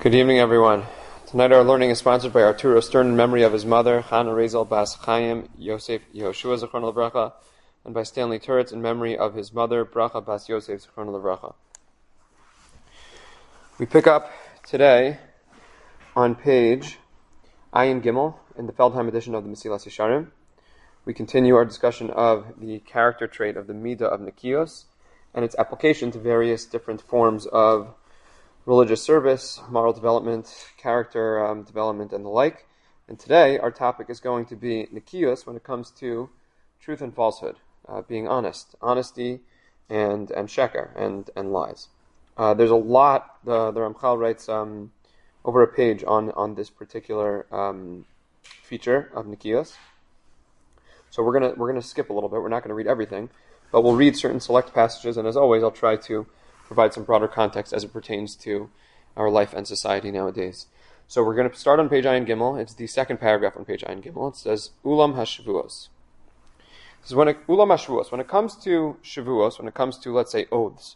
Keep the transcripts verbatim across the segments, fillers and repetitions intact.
Good evening, everyone. Tonight our learning is sponsored by Arturo Stern in memory of his mother, Chana Rezel Bas Chaim Yosef Yehoshua Zichron Livracha, and by Stanley Turitz in memory of his mother, Bracha Bas Yosef Zichron Livracha. We pick up today on page Ayin Gimel in the Feldheim edition of the Mesilas Yesharim. We continue our discussion of the character trait of the Midah of Nikios and its application to various different forms of religious service, moral development, character um, development, and the like. And today, our topic is going to be Nikios when it comes to truth and falsehood, uh, being honest, honesty, and and sheker, and, and lies. Uh, there's a lot, the, the Ramchal writes um, over a page on, on this particular um, feature of Nikios. So we're gonna we're gonna skip a little bit, we're not going to read everything, but we'll read certain select passages, and as always, I'll try to provide some broader context as it pertains to our life and society nowadays. So we're going to start on page Ayin Gimel. It's the second paragraph on page Ayin Gimel. It says, Ulam HaShavuos. This is when it, Ulam HaShavuos. When it comes to Shavuos, when it comes to, let's say, oaths,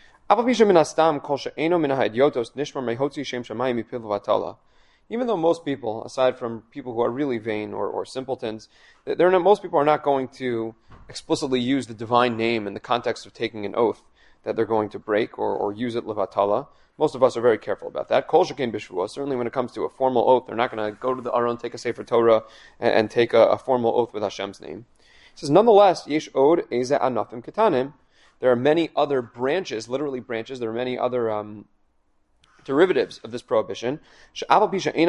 even though most people, aside from people who are really vain or, or simpletons, they're not, most people are not going to explicitly use the divine name in the context of taking an oath that they're going to break or, or use it levatala. Most of us are very careful about that. Kol shekein b'shvuos. Certainly when it comes to a formal oath, they're not going to go to the Aron, take a Sefer Torah, and, and take a, a formal oath with Hashem's name. He says, nonetheless, yesh od eze anafim ketanim. There are many other branches, literally branches, there are many other um, derivatives of this prohibition. Even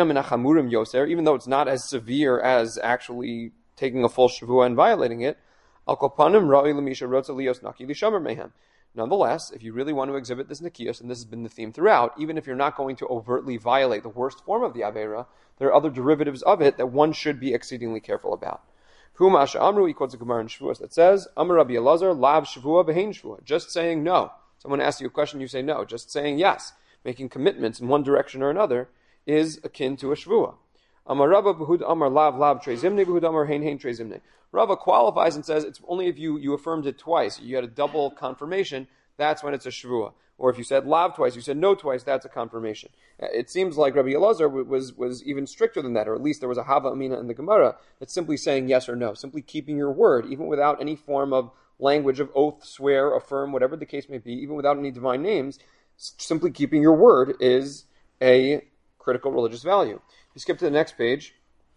though it's not as severe as actually taking a full shavua and violating it, al kol panim ra'i l'misha rotza lios naki lishamer mehem. Nonetheless, if you really want to exhibit this Nikios, and this has been the theme throughout, even if you're not going to overtly violate the worst form of the Aveira, there are other derivatives of it that one should be exceedingly careful about. Humasha Amru, he quotes a Gemara in Shavuos that says, Amar Rabbi Elazar, Lav Shavua Behein Shavua. Just saying no. Someone asks you a question, you say no. Just saying yes, making commitments in one direction or another, is akin to a Shavua. Amar Rabba Behud Amar Lav Lav Trei Zimne Behud Amar Hein Hein Trei Zimne. Rava qualifies and says it's only if you, you affirmed it twice, you had a double confirmation, that's when it's a shavua. Or if you said lav twice, you said no twice, that's a confirmation. It seems like Rabbi Elazar was, was even stricter than that, or at least there was a hava amina in the Gemara that's simply saying yes or no, simply keeping your word, even without any form of language of oath, swear, affirm, whatever the case may be, even without any divine names, simply keeping your word is a critical religious value. If you skip to the next page,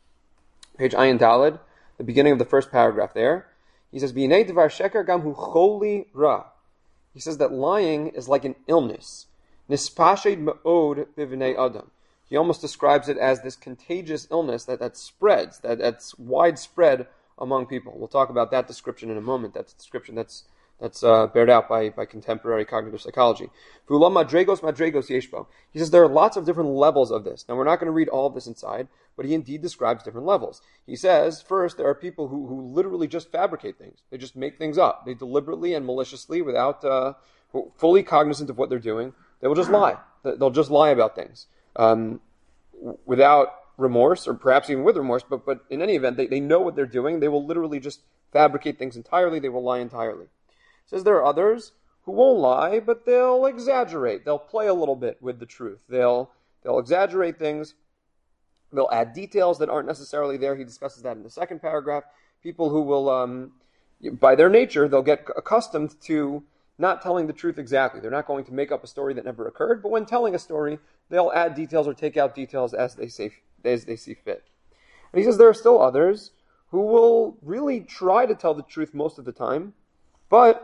page Ayin Daled, the beginning of the first paragraph there, he says, B'inei dvar sheker gam hu choli ra. He says that lying is like an illness. Nispashed me'od b'vnei adam. He almost describes it as this contagious illness that, that spreads, that, that's widespread among people. We'll talk about that description in a moment. That's a description that's that's uh, bared out by, by contemporary cognitive psychology. V'ulam madregos madregos yeshbo. He says there are lots of different levels of this. Now we're not going to read all of this inside, but he indeed describes different levels. He says, first, there are people who, who literally just fabricate things. They just make things up. They deliberately and maliciously, without uh, fully cognizant of what they're doing, they will just lie. They'll just lie about things. Um, without remorse, or perhaps even with remorse, but, but in any event, they, they know what they're doing. They will literally just fabricate things entirely. They will lie entirely. He says there are others who won't lie, but they'll exaggerate. They'll play a little bit with the truth. They'll they'll exaggerate things. They'll add details that aren't necessarily there. He discusses that in the second paragraph. People who will, um, by their nature, they'll get accustomed to not telling the truth exactly. They're not going to make up a story that never occurred, but when telling a story, they'll add details or take out details as they say, as they see fit. And he says there are still others who will really try to tell the truth most of the time, but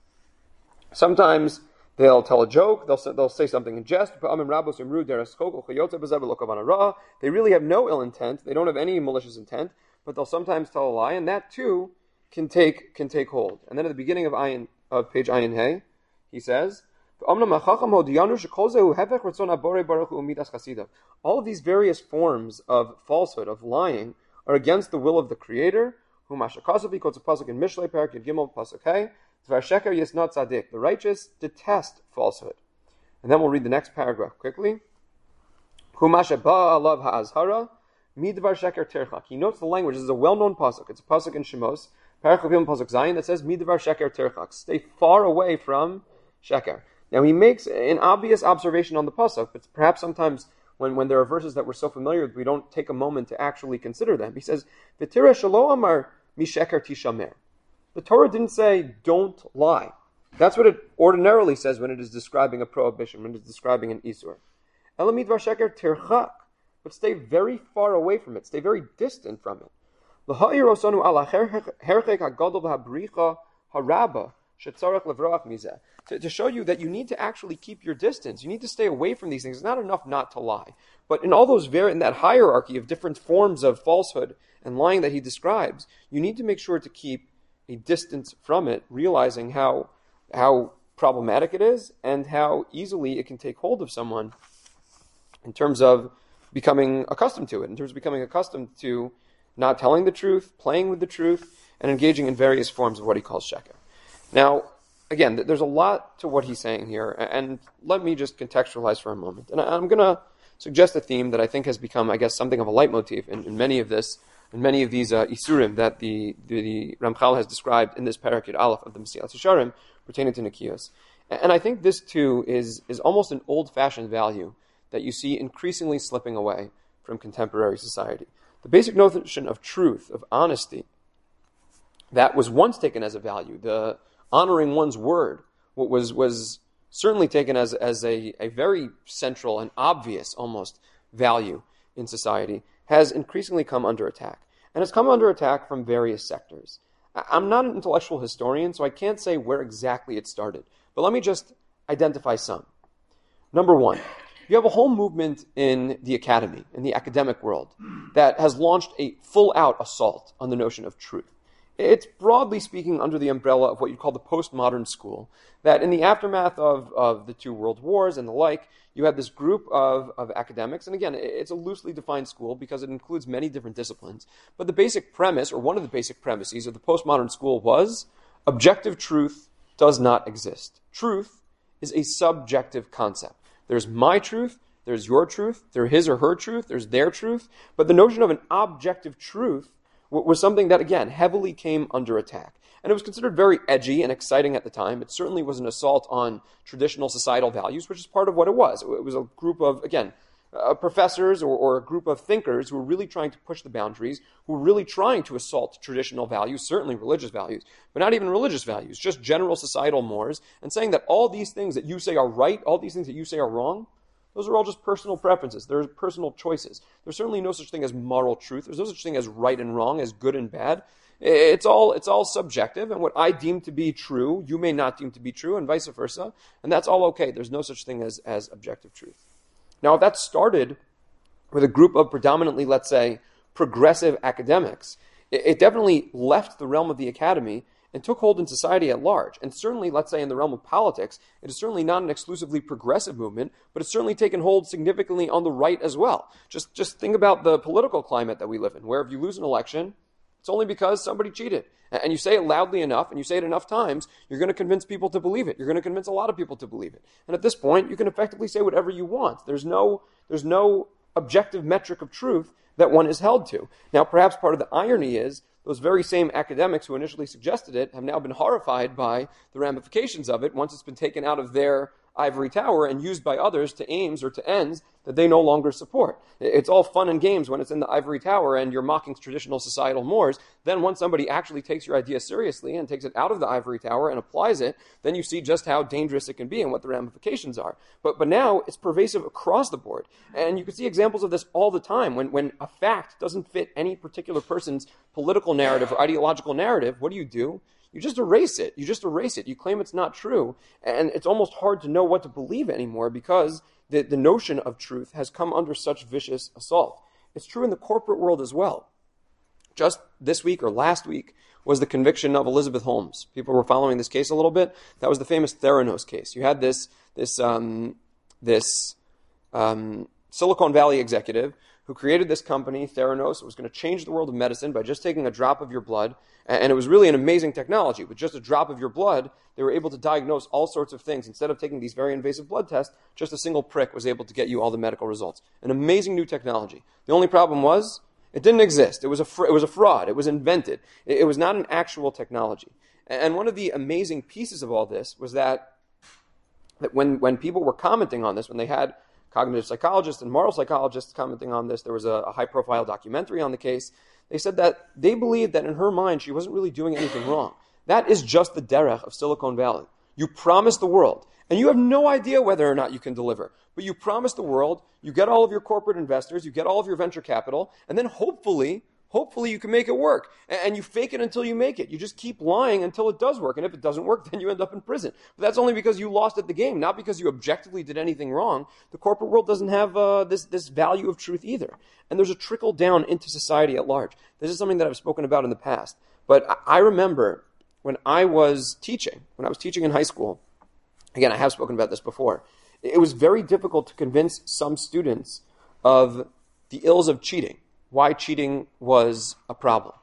sometimes they'll tell a joke, they'll say, they'll say something in jest. They really have no ill intent, they don't have any malicious intent, but they'll sometimes tell a lie, and that too can take can take hold. And then at the beginning of Ayin, of page Ayin Hey, he says, all of these various forms of falsehood, of lying, are against the will of the Creator. The righteous detest falsehood. And then we'll read the next paragraph quickly. He notes the language. This is a well-known pasuk. It's a pasuk in Shemos, paragraph pasuk Zayin, that says midvar sheker terchak. Stay far away from sheker. Now he makes an obvious observation on the pasuk, but perhaps sometimes when, when there are verses that we're so familiar with, we don't take a moment to actually consider them. He says, V'tireh shelo amar misheker tishamer. The Torah didn't say, don't lie. That's what it ordinarily says when it is describing a prohibition, when it is describing an isur. Elamid varsheker tirchak. But stay very far away from it. Stay very distant from it. L'ha'ir osanu ala herchek hagadol v'habricha haraba shetzarech levrach mizeh. To show you that you need to actually keep your distance. You need to stay away from these things. It's not enough not to lie. But in all those very, in that hierarchy of different forms of falsehood and lying that he describes, you need to make sure to keep a distance from it, realizing how how problematic it is and how easily it can take hold of someone in terms of becoming accustomed to it, in terms of becoming accustomed to not telling the truth, playing with the truth, and engaging in various forms of what he calls sheker. Now, again, there's a lot to what he's saying here, and let me just contextualize for a moment. And I'm going to suggest a theme that I think has become, I guess, something of a leitmotif in, in many of this, in many of these uh, isurim that the, the, the Ramchal has described in this Parakid Aleph of the Mesilas Yesharim pertaining to Nikios. And I think this, too, is, is almost an old-fashioned value that you see increasingly slipping away from contemporary society. The basic notion of truth, of honesty, that was once taken as a value, the honoring one's word, what was was certainly taken as, as a, a very central and obvious, almost, value in society, has increasingly come under attack. And it's come under attack from various sectors. I'm not an intellectual historian, so I can't say where exactly it started. But let me just identify some. Number one, you have a whole movement in the academy, in the academic world, that has launched a full-out assault on the notion of truth. It's broadly speaking under the umbrella of what you call the postmodern school, that in the aftermath of, of the two world wars and the like, you had this group of, of academics, and again, it's a loosely defined school because it includes many different disciplines, but the basic premise, or one of the basic premises of the postmodern school was, objective truth does not exist. Truth is a subjective concept. There's my truth, there's your truth, there's his or her truth, there's their truth, but the notion of an objective truth was something that, again, heavily came under attack. And it was considered very edgy and exciting at the time. It certainly was an assault on traditional societal values, which is part of what it was. It was a group of, again, uh, professors or, or a group of thinkers who were really trying to push the boundaries, who were really trying to assault traditional values, certainly religious values, but not even religious values, just general societal mores, and saying that all these things that you say are right, all these things that you say are wrong, those are all just personal preferences. They're personal choices. There's certainly no such thing as moral truth. There's no such thing as right and wrong, as good and bad. It's all it's all subjective, and what I deem to be true, you may not deem to be true, and vice versa. And that's all okay. There's no such thing as, as objective truth. Now, if that started with a group of predominantly, let's say, progressive academics, it, it definitely left the realm of the academy and took hold in society at large. And certainly, let's say, in the realm of politics, it is certainly not an exclusively progressive movement, but it's certainly taken hold significantly on the right as well. Just, just think about the political climate that we live in, where if you lose an election, it's only because somebody cheated. And you say it loudly enough, and you say it enough times, you're going to convince people to believe it. You're going to convince a lot of people to believe it. And at this point, you can effectively say whatever you want. There's no, there's no objective metric of truth that one is held to. Now, perhaps part of the irony is those very same academics who initially suggested it have now been horrified by the ramifications of it once it's been taken out of their ivory tower and used by others to aims or to ends that they no longer support. It's all fun and games when it's in the ivory tower and you're mocking traditional societal mores. Then once somebody actually takes your idea seriously and takes it out of the ivory tower and applies it, then you see just how dangerous it can be and what the ramifications are. But but now it's pervasive across the board. And you can see examples of this all the time. When, when a fact doesn't fit any particular person's political narrative or ideological narrative, what do you do? You just erase it. You just erase it. You claim it's not true. And it's almost hard to know what to believe anymore because the, the notion of truth has come under such vicious assault. It's true in the corporate world as well. Just this week or last week was the conviction of Elizabeth Holmes. People were following this case a little bit. That was the famous Theranos case. You had this, this, um, this um, Silicon Valley executive who created this company, Theranos. It was going to change the world of medicine by just taking a drop of your blood. And it was really an amazing technology. With just a drop of your blood, they were able to diagnose all sorts of things. Instead of taking these very invasive blood tests, just a single prick was able to get you all the medical results. An amazing new technology. The only problem was, it didn't exist. It was a, fr- it was a fraud. It was invented. It, it was not an actual technology. And one of the amazing pieces of all this was that, that when, when people were commenting on this, when they had cognitive psychologists and moral psychologists commenting on this. There was a, a high-profile documentary on the case. They said that they believed that in her mind she wasn't really doing anything wrong. That is just the derech of Silicon Valley. You promise the world, and you have no idea whether or not you can deliver. But you promise the world, you get all of your corporate investors, you get all of your venture capital, and then hopefully, hopefully you can make it work. And you fake it until you make it. You just keep lying until it does work. And if it doesn't work, then you end up in prison. But that's only because you lost at the game, not because you objectively did anything wrong. The corporate world doesn't have uh, this, this value of truth either. And there's a trickle down into society at large. This is something that I've spoken about in the past. But I remember when I was teaching, when I was teaching in high school, again, I have spoken about this before, it was very difficult to convince some students of the ills of cheating, why cheating was a problem.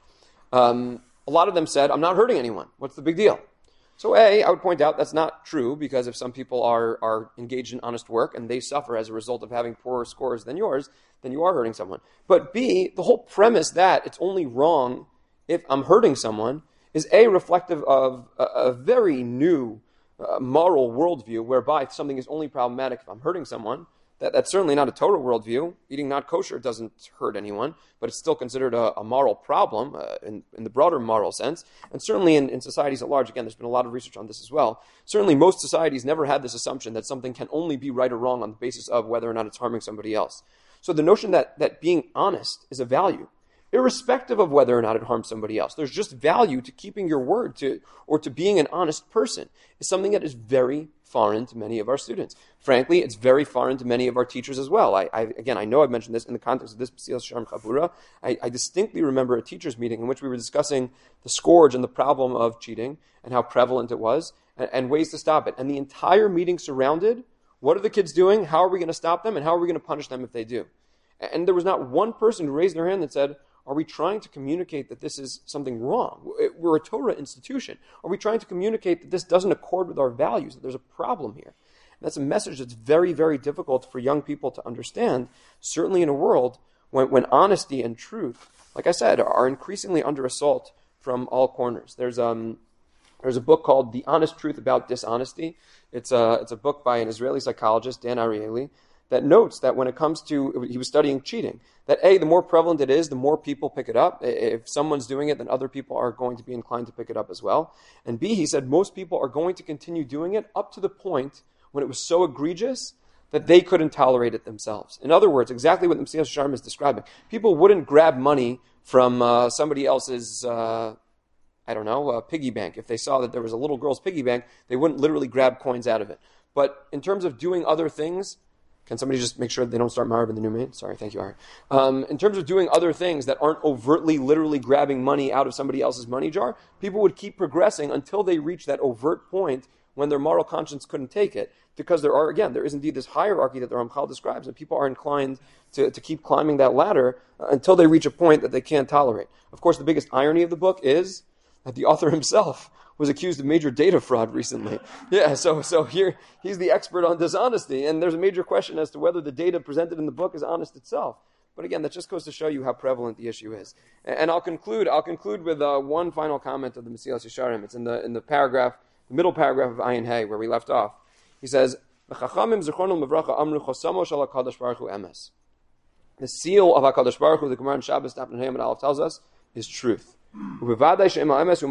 Um, a lot of them said, I'm not hurting anyone. What's the big deal? So A, I would point out that's not true, because if some people are, are engaged in honest work and they suffer as a result of having poorer scores than yours, then you are hurting someone. But B, the whole premise that it's only wrong if I'm hurting someone is A, reflective of a, a very new uh, moral worldview whereby something is only problematic if I'm hurting someone. That, that's certainly not a Torah worldview. Eating not kosher doesn't hurt anyone, but it's still considered a, a moral problem uh, in, in the broader moral sense. And certainly in, in societies at large, again, there's been a lot of research on this as well. Certainly most societies never had this assumption that something can only be right or wrong on the basis of whether or not it's harming somebody else. So the notion that, that being honest is a value, irrespective of whether or not it harms somebody else. There's just value to keeping your word to, or to being an honest person, is something that is very foreign to many of our students. Frankly, it's very foreign to many of our teachers as well. I, I again, I know I've mentioned this in the context of this Mesilas Yesharim Chabura. I, I distinctly remember a teachers meeting in which we were discussing the scourge and the problem of cheating and how prevalent it was and, and ways to stop it. And the entire meeting surrounded, what are the kids doing? How are we going to stop them? And how are we going to punish them if they do? And there was not one person who raised their hand that said, are we trying to communicate that this is something wrong? We're a Torah institution. Are we trying to communicate that this doesn't accord with our values, that there's a problem here? And that's a message that's very, very difficult for young people to understand, certainly in a world when, when honesty and truth, like I said, are increasingly under assault from all corners. There's um, there's a book called The Honest Truth About Dishonesty. It's a, it's a book by an Israeli psychologist, Dan Ariely, that notes that when it comes to, he was studying cheating, that A, the more prevalent it is, the more people pick it up. If someone's doing it, then other people are going to be inclined to pick it up as well. And B, he said most people are going to continue doing it up to the point when it was so egregious that they couldn't tolerate it themselves. In other words, exactly what the Mesilas Yesharim is describing. People wouldn't grab money from uh, somebody else's, uh, I don't know, uh, piggy bank. If they saw that there was a little girl's piggy bank, they wouldn't literally grab coins out of it. But in terms of doing other things, can somebody just make sure they don't start Marv in the new maid? Sorry, thank you, Ari. Um, in terms of doing other things that aren't overtly, literally grabbing money out of somebody else's money jar, people would keep progressing until they reach that overt point when their moral conscience couldn't take it. Because there are, again, there is indeed this hierarchy that the Ramchal describes, and people are inclined to, to keep climbing that ladder uh, until they reach a point that they can't tolerate. Of course, the biggest irony of the book is that the author himself was accused of major data fraud recently. Yeah, so so here he's the expert on dishonesty, and there's a major question as to whether the data presented in the book is honest itself. But again, that just goes to show you how prevalent the issue is. And, and I'll conclude. I'll conclude with uh, one final comment of the Mesilas Yesharim. It's in the in the paragraph, the middle paragraph of Ayin Hey, where we left off. He says, "The Chachamim zichrono levracha amru chosamo shel HaKadosh Baruch Hu emes." The seal of HaKadosh Baruch Hu, the Gemara in Shabbos, Daf Nun Hey Amud Aleph tells us, is truth. If HaKadosh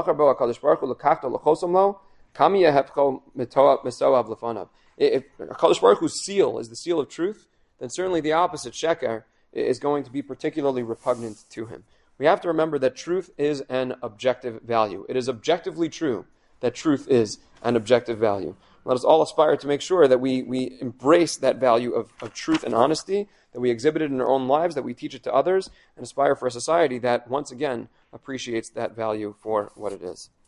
Baruch Hu's seal is the seal of truth, then certainly the opposite, sheker, is going to be particularly repugnant to him. We have to remember that truth is an objective value. It is objectively true that truth is an objective value. Let us all aspire to make sure that we, we embrace that value of, of truth and honesty, that we exhibit it in our own lives, that we teach it to others, and aspire for a society that, once again, appreciates that value for what it is.